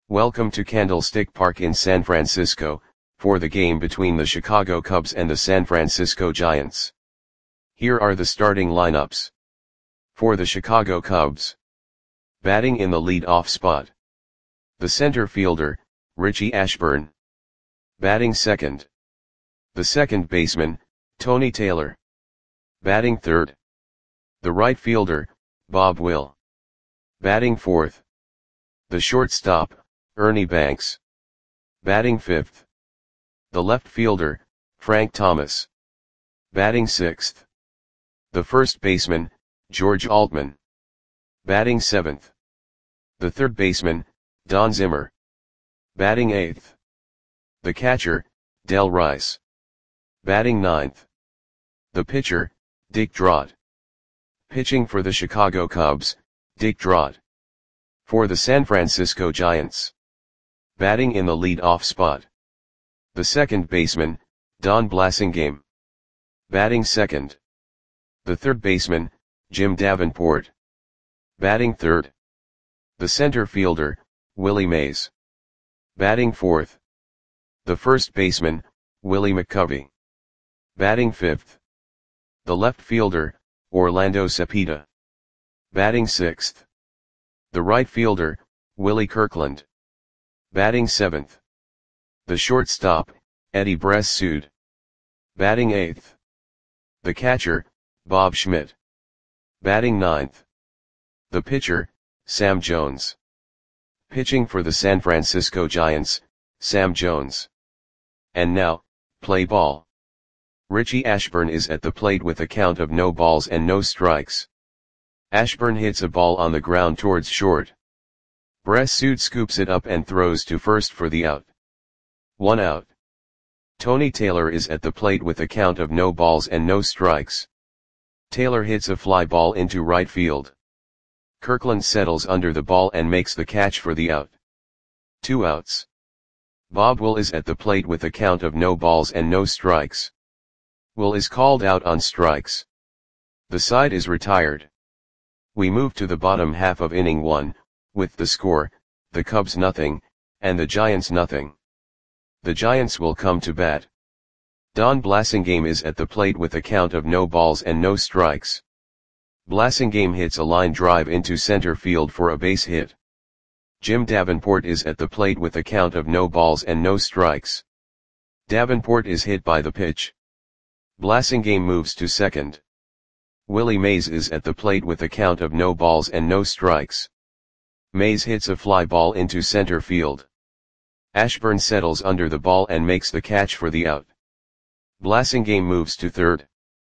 Welcome to Candlestick Park in San Francisco, for the game between the Chicago Cubs and the San Francisco Giants. Here are the starting lineups. For the Chicago Cubs. Batting in the lead-off spot. The center fielder, Richie Ashburn. Batting second. The second baseman, Tony Taylor. Batting third. The right fielder, Bob Will. Batting fourth. The shortstop, Ernie Banks. Batting fifth. The left fielder, Frank Thomas. Batting sixth. The first baseman, George Altman. Batting seventh. The third baseman, Don Zimmer. Batting eighth. The catcher, Del Rice. Batting ninth. The pitcher, Dick Drott. Pitching for the Chicago Cubs, Dick Drott. For the San Francisco Giants. Batting in the lead-off spot. The second baseman, Don Blasingame. Batting second. The third baseman, Jim Davenport. Batting third. The center fielder, Willie Mays. Batting fourth. The first baseman, Willie McCovey. Batting fifth. The left fielder, Orlando Cepeda. Batting sixth. The right fielder, Willie Kirkland. Batting seventh. The shortstop, Eddie Bress-Sood. Batting eighth. The catcher, Bob Schmidt. Batting ninth. The pitcher, Sam Jones. Pitching for the San Francisco Giants, Sam Jones. And now, play ball. Richie Ashburn is at the plate with a count of no balls and no strikes. Ashburn hits a ball on the ground towards short. Bress-Sood scoops it up and throws to first for the out. 1 out. Tony Taylor is at the plate with a count of no balls and no strikes. Taylor hits a fly ball into right field. Kirkland settles under the ball and makes the catch for the out. 2 outs. Bob Will is at the plate with a count of no balls and no strikes. Will is called out on strikes. The side is retired. We move to the bottom half of inning 1, with the score, the Cubs nothing, and the Giants nothing. The Giants will come to bat. Don Blasingame is at the plate with a count of no balls and no strikes. Blasingame hits a line drive into center field for a base hit. Jim Davenport is at the plate with a count of no balls and no strikes. Davenport is hit by the pitch. Blasingame moves to second. Willie Mays is at the plate with a count of no balls and no strikes. Mays hits a fly ball into center field. Ashburn settles under the ball and makes the catch for the out. Blasingame moves to third.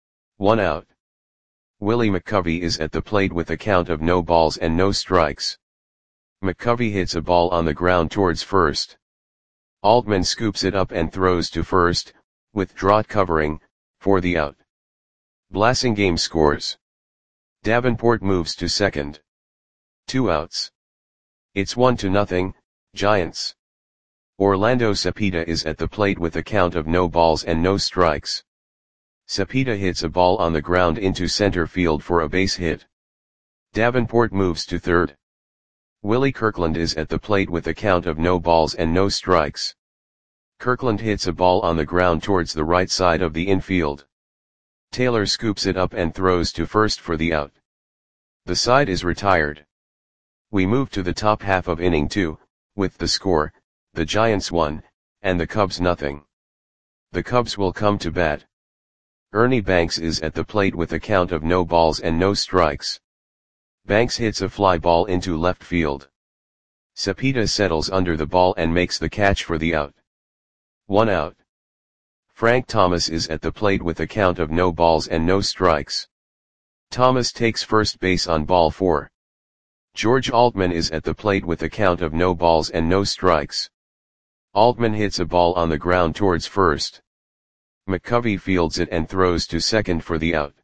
1 out. Willie McCovey is at the plate with a count of no balls and no strikes. McCovey hits a ball on the ground towards first. Altman scoops it up and throws to first, with Drott covering, for the out. Blasingame scores. Davenport moves to second. 2 outs. It's 1-0, Giants. Orlando Cepeda is at the plate with a count of no balls and no strikes. Cepeda hits a ball on the ground into center field for a base hit. Davenport moves to third. Willie Kirkland is at the plate with a count of no balls and no strikes. Kirkland hits a ball on the ground towards the right side of the infield. Taylor scoops it up and throws to first for the out. The side is retired. We move to the top half of inning 2, with the score, the Giants 1, and the Cubs nothing. The Cubs will come to bat. Ernie Banks is at the plate with a count of no balls and no strikes. Banks hits a fly ball into left field. Cepeda settles under the ball and makes the catch for the out. 1 out. Frank Thomas is at the plate with a count of no balls and no strikes. Thomas takes first base on ball 4. George Altman is at the plate with a count of no balls and no strikes. Altman hits a ball on the ground towards first. McCovey fields it and throws to second for the out.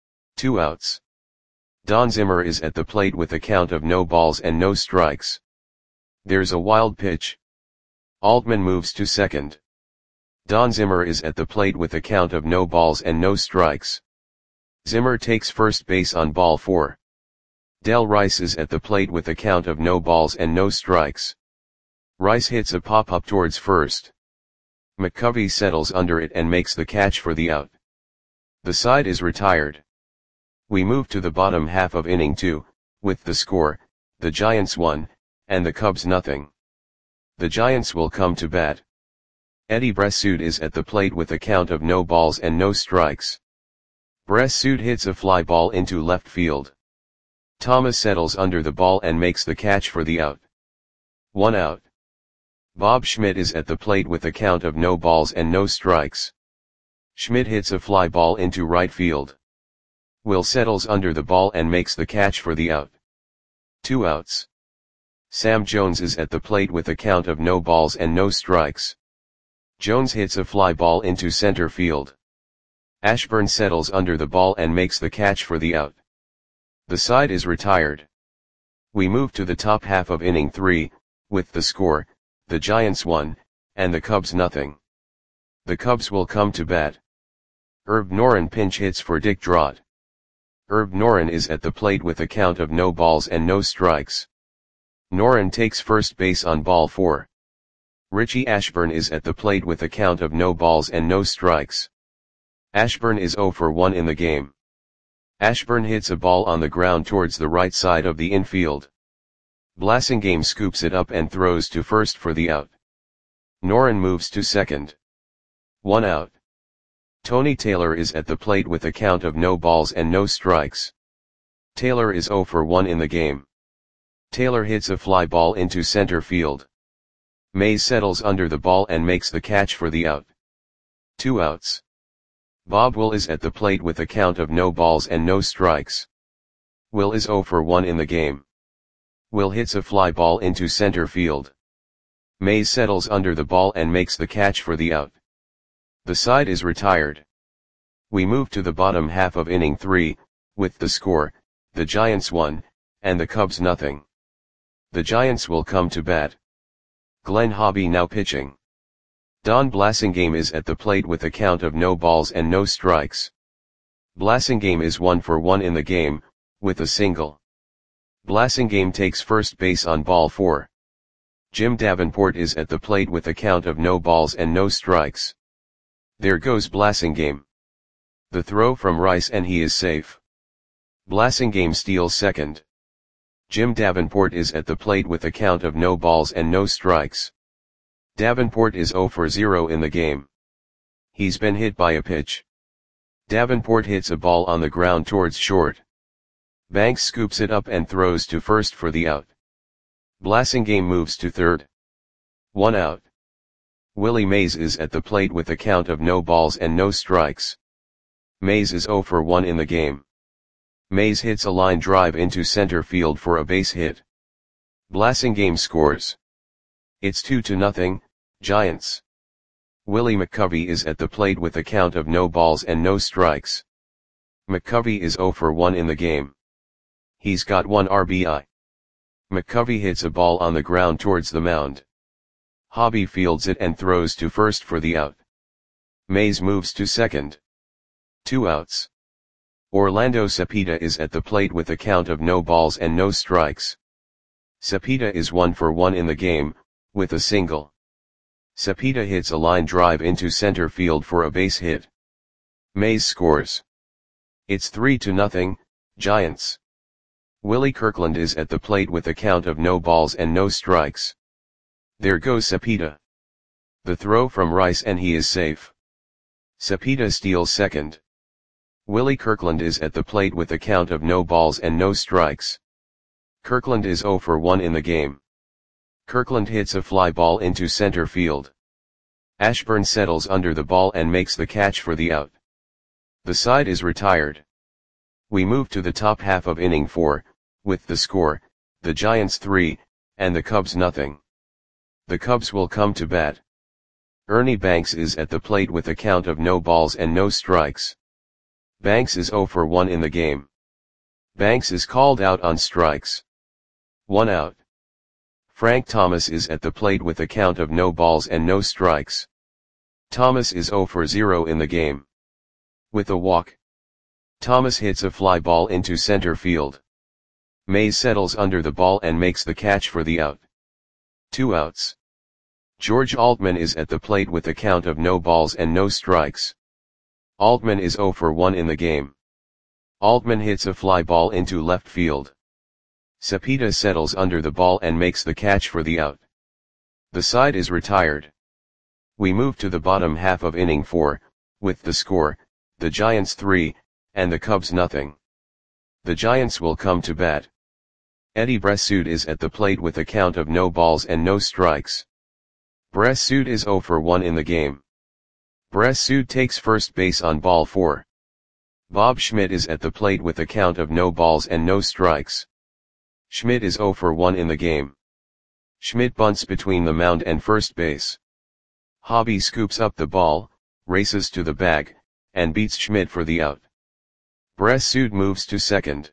2 outs. Don Zimmer is at the plate with a count of no balls and no strikes. There's a wild pitch. Altman moves to second. Don Zimmer is at the plate with a count of no balls and no strikes. Zimmer takes first base on ball 4. Del Rice is at the plate with a count of no balls and no strikes. Rice hits a pop-up towards first. McCovey settles under it and makes the catch for the out. The side is retired. We move to the bottom half of inning 2, with the score, the Giants 1, and the Cubs nothing. The Giants will come to bat. Eddie Bressoud is at the plate with a count of no balls and no strikes. Bressoud hits a fly ball into left field. Thomas settles under the ball and makes the catch for the out. 1 out. Bob Schmidt is at the plate with a count of no balls and no strikes. Schmidt hits a fly ball into right field. Will settles under the ball and makes the catch for the out. 2 outs. Sam Jones is at the plate with a count of no balls and no strikes. Jones hits a fly ball into center field. Ashburn settles under the ball and makes the catch for the out. The side is retired. We move to the top half of inning 3, with the score, the Giants 1, and the Cubs nothing. The Cubs will come to bat. Herb Noren pinch hits for Dick Drott. Herb Noren is at the plate with a count of no balls and no strikes. Noren takes first base on ball 4. Richie Ashburn is at the plate with a count of no balls and no strikes. Ashburn is 0 for 1 in the game. Ashburn hits a ball on the ground towards the right side of the infield. Blasingame scoops it up and throws to first for the out. Noren moves to second. 1 out. Tony Taylor is at the plate with a count of no balls and no strikes. Taylor is 0 for 1 in the game. Taylor hits a fly ball into center field. Mays settles under the ball and makes the catch for the out. 2 outs. Bob Will is at the plate with a count of no balls and no strikes. Will is 0 for 1 in the game. Will hits a fly ball into center field. Mays settles under the ball and makes the catch for the out. The side is retired. We move to the bottom half of inning 3, with the score, the Giants 1, and the Cubs nothing. The Giants will come to bat. Glenn Hobby now pitching. Don Blasingame is at the plate with a count of no balls and no strikes. Blasingame is 1 for 1 in the game, with a single. Blasingame takes first base on ball 4. Jim Davenport is at the plate with a count of no balls and no strikes. There goes Blasingame. The throw from Rice and he is safe. Blasingame steals second. Jim Davenport is at the plate with a count of no balls and no strikes. Davenport is 0 for 0 in the game. He's been hit by a pitch. Davenport hits a ball on the ground towards short. Banks scoops it up and throws to first for the out. Blasingame moves to third. 1 out. Willie Mays is at the plate with a count of no balls and no strikes. Mays is 0 for 1 in the game. Mays hits a line drive into center field for a base hit. Blasingame scores. It's 2-0, Giants. Willie McCovey is at the plate with a count of no balls and no strikes. McCovey is 0 for 1 in the game. He's got 1 RBI. McCovey hits a ball on the ground towards the mound. Hobby fields it and throws to first for the out. Mays moves to second. 2 outs. Orlando Cepeda is at the plate with a count of no balls and no strikes. Cepeda is 1 for 1 in the game, with a single. Cepeda hits a line drive into center field for a base hit. Mays scores. It's 3-0, Giants. Willie Kirkland is at the plate with a count of no balls and no strikes. There goes Cepeda. The throw from Rice and he is safe. Cepeda steals second. Willie Kirkland is at the plate with a count of no balls and no strikes. Kirkland is 0 for 1 in the game. Kirkland hits a fly ball into center field. Ashburn settles under the ball and makes the catch for the out. The side is retired. We move to the top half of inning 4, with the score, the Giants 3, and the Cubs nothing. The Cubs will come to bat. Ernie Banks is at the plate with a count of no balls and no strikes. Banks is 0 for 1 in the game. Banks is called out on strikes. 1 out. Frank Thomas is at the plate with a count of no balls and no strikes. Thomas is 0 for 0 in the game. With a walk. Thomas hits a fly ball into center field. Mays settles under the ball and makes the catch for the out. 2 outs. George Altman is at the plate with a count of no balls and no strikes. Altman is 0 for 1 in the game. Altman hits a fly ball into left field. Cepeda settles under the ball and makes the catch for the out. The side is retired. We move to the bottom half of inning 4, with the score, the Giants 3, and the Cubs nothing. The Giants will come to bat. Eddie Bressoud is at the plate with a count of no balls and no strikes. Bressoud is 0 for 1 in the game. Bressoud takes first base on ball 4. Bob Schmidt is at the plate with a count of no balls and no strikes. Schmidt is 0 for 1 in the game. Schmidt bunts between the mound and first base. Hobby scoops up the ball, races to the bag, and beats Schmidt for the out. Bressoud moves to second.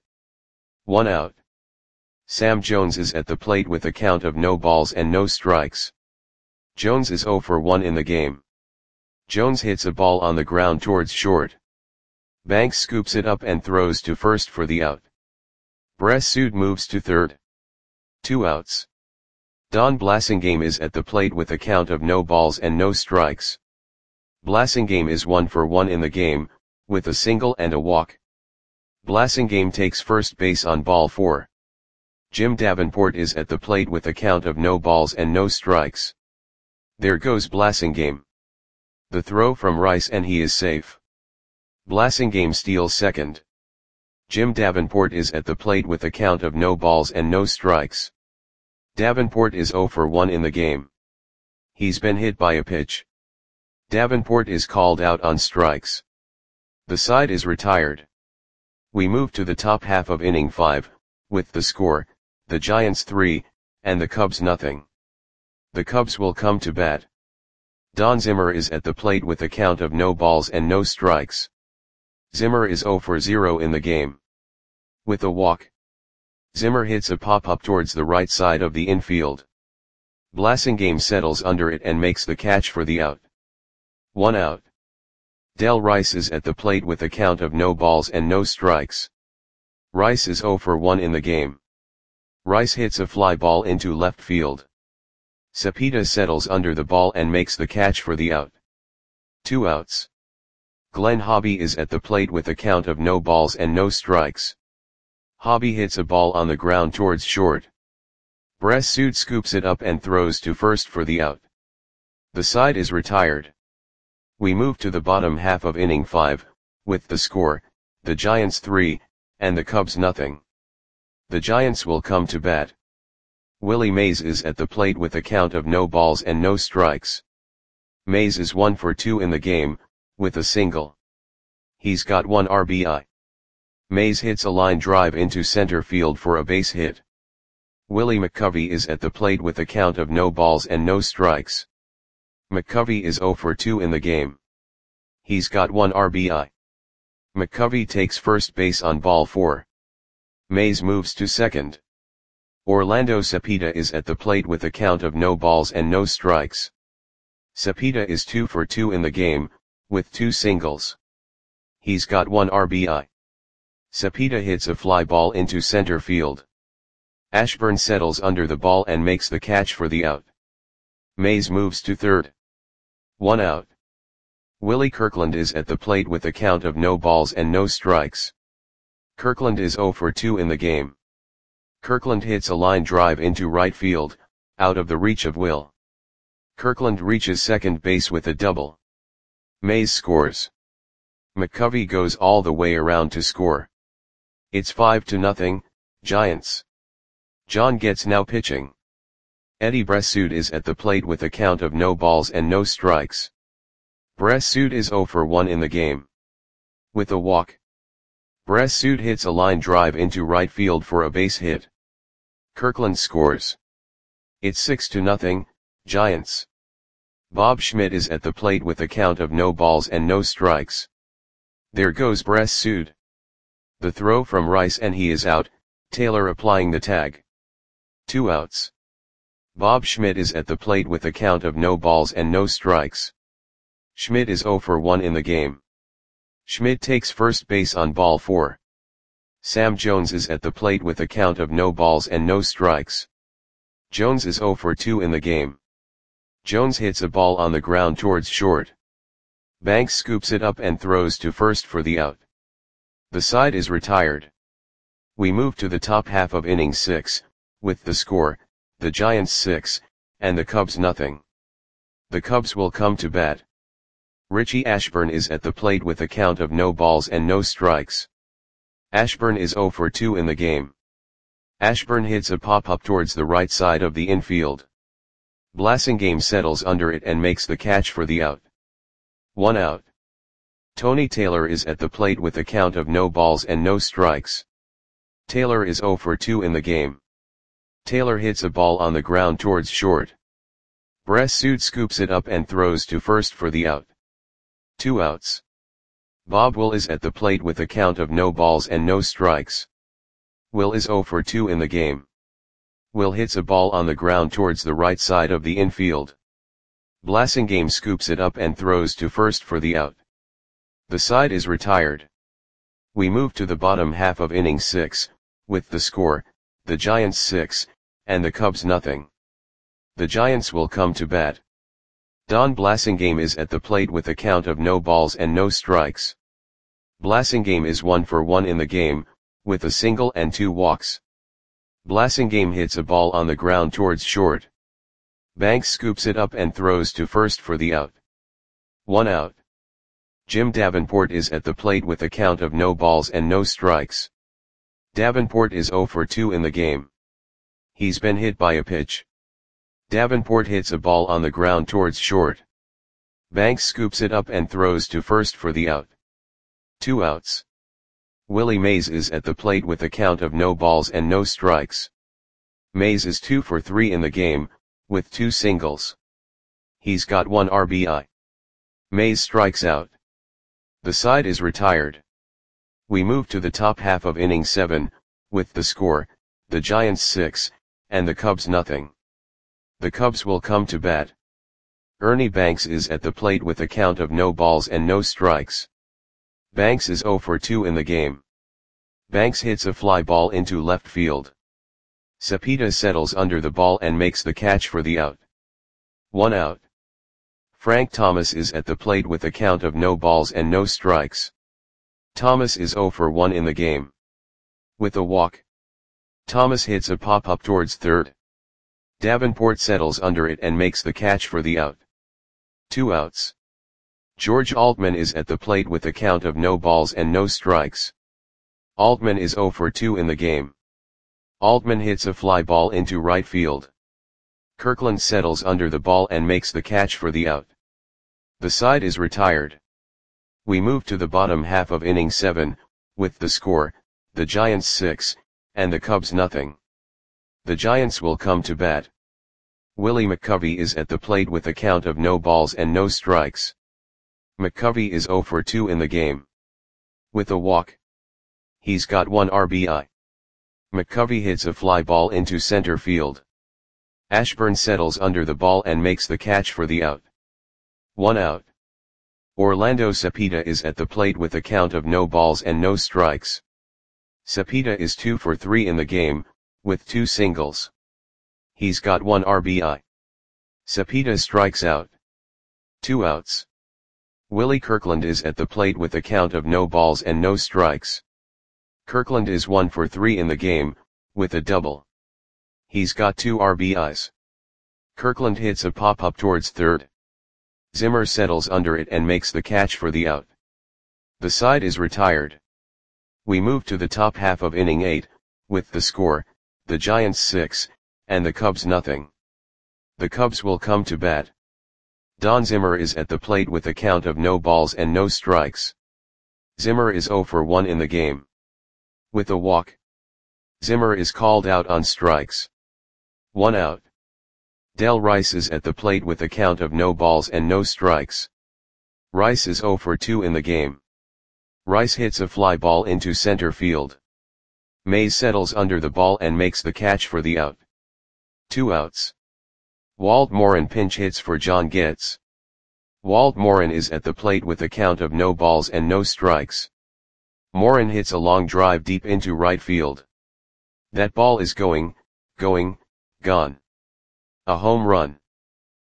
1 out. Sam Jones is at the plate with a count of no balls and no strikes. Jones is 0 for 1 in the game. Jones hits a ball on the ground towards short. Banks scoops it up and throws to first for the out. Bressoud moves to third. 2 outs. Don Blasingame is at the plate with a count of no balls and no strikes. Blasingame is 1 for 1 in the game, with a single and a walk. Blasingame takes first base on ball 4. Jim Davenport is at the plate with a count of no balls and no strikes. There goes Blasingame. The throw from Rice and he is safe. Blasingame steals second. Jim Davenport is at the plate with a count of no balls and no strikes. Davenport is 0 for 1 in the game. He's been hit by a pitch. Davenport is called out on strikes. The side is retired. We move to the top half of inning 5, with the score, the Giants 3, and the Cubs nothing. The Cubs will come to bat. Don Zimmer is at the plate with a count of no balls and no strikes. Zimmer is 0 for 0 in the game. With a walk. Zimmer hits a pop-up towards the right side of the infield. Blasingame settles under it and makes the catch for the out. 1 out. Del Rice is at the plate with a count of no balls and no strikes. Rice is 0 for 1 in the game. Rice hits a fly ball into left field. Cepeda settles under the ball and makes the catch for the out. 2 outs. Glenn Hobby is at the plate with a count of no balls and no strikes. Hobby hits a ball on the ground towards short. Bressoud scoops it up and throws to first for the out. The side is retired. We move to the bottom half of inning 5, with the score, the Giants 3, and the Cubs nothing. The Giants will come to bat. Willie Mays is at the plate with a count of no balls and no strikes. Mays is 1 for 2 in the game, with a single. He's got 1 RBI. Mays hits a line drive into center field for a base hit. Willie McCovey is at the plate with a count of no balls and no strikes. McCovey is 0 for 2 in the game. He's got 1 RBI. McCovey takes first base on ball 4. Mays moves to second. Orlando Cepeda is at the plate with a count of no balls and no strikes. Cepeda is 2 for 2 in the game, with 2 singles. He's got 1 RBI. Cepeda hits a fly ball into center field. Ashburn settles under the ball and makes the catch for the out. Mays moves to third. 1 out. Willie Kirkland is at the plate with a count of no balls and no strikes. Kirkland is 0 for 2 in the game. Kirkland hits a line drive into right field, out of the reach of Will. Kirkland reaches second base with a double. Mays scores. McCovey goes all the way around to score. It's 5-0, Giants. John Getz now pitching. Eddie Bressoud is at the plate with a count of no balls and no strikes. Bressoud is 0 for 1 in the game. With a walk. Bressoud hits a line drive into right field for a base hit. Kirkland scores. It's 6-0, Giants. Bob Schmidt is at the plate with a count of no balls and no strikes. There goes Bressoud. The throw from Rice and he is out, Taylor applying the tag. 2 outs. Bob Schmidt is at the plate with a count of no balls and no strikes. Schmidt is 0 for 1 in the game. Schmidt takes first base on ball 4. Sam Jones is at the plate with a count of no balls and no strikes. Jones is 0 for 2 in the game. Jones hits a ball on the ground towards short. Banks scoops it up and throws to first for the out. The side is retired. We move to the top half of inning 6, with the score, the Giants 6, and the Cubs nothing. The Cubs will come to bat. Richie Ashburn is at the plate with a count of no balls and no strikes. Ashburn is 0 for 2 in the game. Ashburn hits a pop-up towards the right side of the infield. Blasingame settles under it and makes the catch for the out. 1 out. Tony Taylor is at the plate with a count of no balls and no strikes. Taylor is 0 for 2 in the game. Taylor hits a ball on the ground towards short. Bressud scoops it up and throws to first for the out. 2 outs. Bob Will is at the plate with a count of no balls and no strikes. Will is 0 for 2 in the game. Will hits a ball on the ground towards the right side of the infield. Blasingame scoops it up and throws to first for the out. The side is retired. We move to the bottom half of inning 6, with the score, the Giants 6, and the Cubs nothing. The Giants will come to bat. Don Blasingame is at the plate with a count of no balls and no strikes. Blasingame is 1 for 1 in the game, with a single and 2 walks. Blasingame hits a ball on the ground towards short. Banks scoops it up and throws to first for the out. 1 out. Jim Davenport is at the plate with a count of no balls and no strikes. Davenport is 0 for 2 in the game. He's been hit by a pitch. Davenport hits a ball on the ground towards short. Banks scoops it up and throws to first for the out. 2 outs. Willie Mays is at the plate with a count of no balls and no strikes. Mays is 2 for 3 in the game, with 2 singles. He's got 1 RBI. Mays strikes out. The side is retired. We move to the top half of inning 7, with the score, the Giants 6, and the Cubs nothing. The Cubs will come to bat. Ernie Banks is at the plate with a count of no balls and no strikes. Banks is 0 for 2 in the game. Banks hits a fly ball into left field. Cepeda settles under the ball and makes the catch for the out. 1 out. Frank Thomas is at the plate with a count of no balls and no strikes. Thomas is 0 for 1 in the game. With a walk. Thomas hits a pop-up towards third. Davenport settles under it and makes the catch for the out. 2 outs. George Altman is at the plate with a count of no balls and no strikes. Altman is 0 for 2 in the game. Altman hits a fly ball into right field. Kirkland settles under the ball and makes the catch for the out. The side is retired. We move to the bottom half of inning 7, with the score, the Giants 6, and the Cubs nothing. The Giants will come to bat. Willie McCovey is at the plate with a count of no balls and no strikes. McCovey is 0 for 2 in the game. With a walk. He's got 1 RBI. McCovey hits a fly ball into center field. Ashburn settles under the ball and makes the catch for the out. 1 out. Orlando Cepeda is at the plate with a count of no balls and no strikes. Cepeda is 2 for 3 in the game, with 2 singles. He's got 1 RBI. Cepeda strikes out. 2 outs. Willie Kirkland is at the plate with a count of no balls and no strikes. Kirkland is 1 for 3 in the game, with a double. He's got 2 RBIs. Kirkland hits a pop-up towards third. Zimmer settles under it and makes the catch for the out. The side is retired. We move to the top half of inning 8, with the score, the Giants 6, and the Cubs nothing. The Cubs will come to bat. Don Zimmer is at the plate with a count of no balls and no strikes. Zimmer is 0 for 1 in the game. With a walk. Zimmer is called out on strikes. 1 out. Del Rice is at the plate with a count of no balls and no strikes. Rice is 0 for 2 in the game. Rice hits a fly ball into center field. Mays settles under the ball and makes the catch for the out. 2 outs. Walt Morin pinch hits for John Getz. Walt Morin is at the plate with a count of no balls and no strikes. Morin hits a long drive deep into right field. That ball is gone. A home run.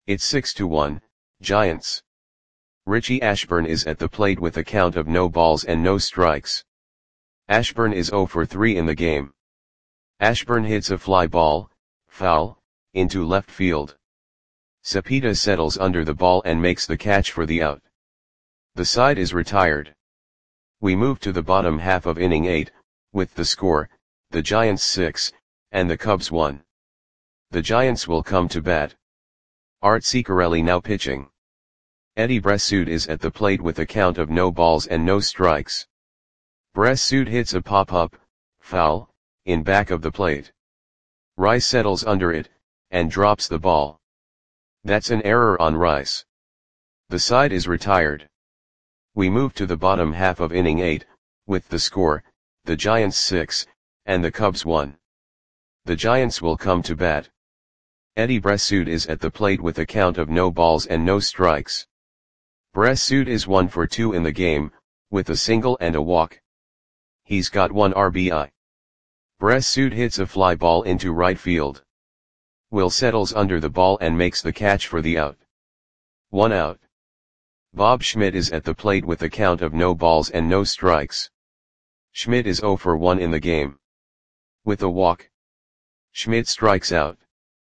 It's 6-1, Giants. Richie Ashburn is at the plate with a count of no balls and no strikes. Ashburn is 0 for 3 in the game. Ashburn hits a fly ball, foul, into left field. Cepeda settles under the ball and makes the catch for the out. The side is retired. We move to the bottom half of inning 8, with the score, the Giants 6, and the Cubs 1. The Giants will come to bat. Art Ciccarelli now pitching. Eddie Bressoud is at the plate with a count of no balls and no strikes. Bressoud hits a pop-up, foul, in back of the plate. Rice settles under it, and drops the ball. That's an error on Rice. The side is retired. We move to the bottom half of inning 8, with the score, the Giants 6, and the Cubs 1. The Giants will come to bat. Eddie Bressoud is at the plate with a count of no balls and no strikes. Bressoud is 1 for 2 in the game, with a single and a walk. He's got 1 RBI. Bressoud hits a fly ball into right field. Will settles under the ball and makes the catch for the out. 1 out. Bob Schmidt is at the plate with a count of no balls and no strikes. Schmidt is 0 for 1 in the game. With a walk, Schmidt strikes out.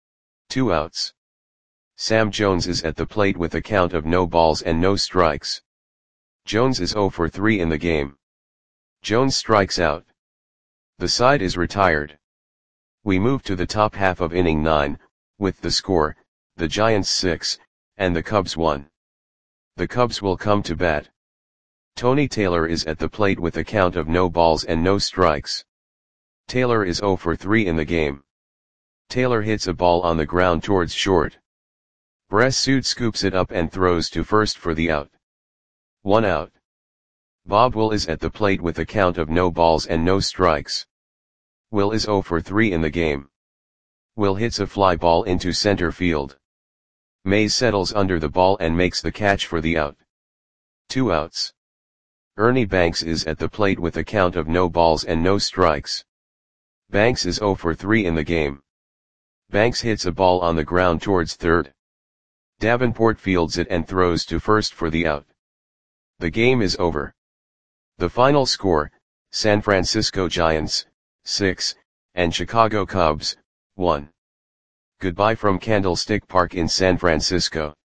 2 outs. Sam Jones is at the plate with a count of no balls and no strikes. Jones is 0 for 3 in the game. Jones strikes out. The side is retired. We move to the top half of inning 9, with the score, the Giants 6, and the Cubs 1. The Cubs will come to bat. Tony Taylor is at the plate with a count of no balls and no strikes. Taylor is 0 for 3 in the game. Taylor hits a ball on the ground towards short. Bressoud scoops it up and throws to first for the out. 1 out. Bob Will is at the plate with a count of no balls and no strikes. Will is 0 for 3 in the game. Will hits a fly ball into center field. Mays settles under the ball and makes the catch for the out. 2 outs. Ernie Banks is at the plate with a count of no balls and no strikes. Banks is 0 for 3 in the game. Banks hits a ball on the ground towards third. Davenport fields it and throws to first for the out. The game is over. The final score, San Francisco Giants, 6, and Chicago Cubs, 1. Goodbye from Candlestick Park in San Francisco.